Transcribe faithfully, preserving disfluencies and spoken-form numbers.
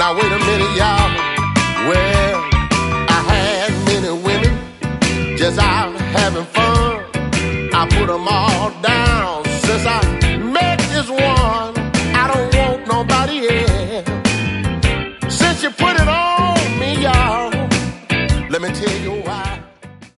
Now wait a minute, y'all. Well, I had many women just out having fun. I put them all down since I